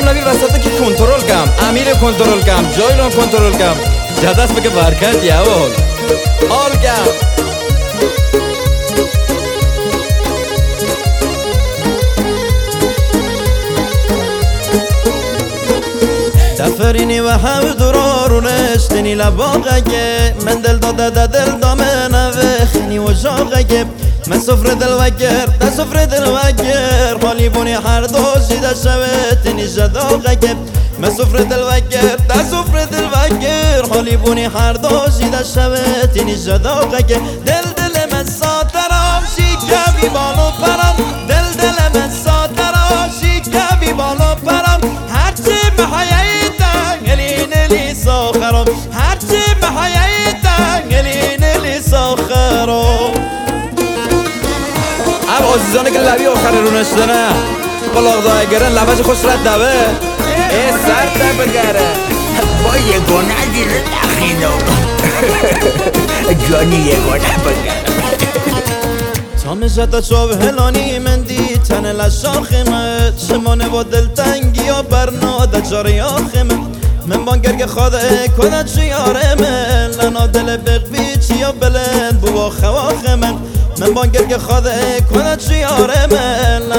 لبی وسط که کنترل کم امیر کنترل کم جایلون کنترل کم جدست بگه برکت یا آل کم دفرینی و هم درارونش تنی لباقه من دل داده دل دامن وخنی و جاقه من سفر دل وگر ده سفر دل وگر حالی بونی هر دوشی ده شوه تنی جداقه من سفر دل وگر ده سفر دل وگر حالی بونی هر دوشی ده شوه تنی جداقه دل من ساترام شیکوی بالو پرم دل من ساترام شیکوی بالو پرم هرچی محیطن الینلی ساخرم هرچی محیطن الینلی ساخرم اب عزیزانه که لبی آخر رونش دنه بلاغدای گرن لبش خوش رد دوه ای سر ده بگره با یه گناه دیره نخینو جانی یه گناه بگره تا مجد چوب هلانی من دی تن لشاخمه شمانه و دلتنگی و برناده جاری آخمه من بانگرگ خواده کنه چیاره من لنا دل بقبی چیا بلند بوا خواخ من بانگرگ خواده کنه چیاره من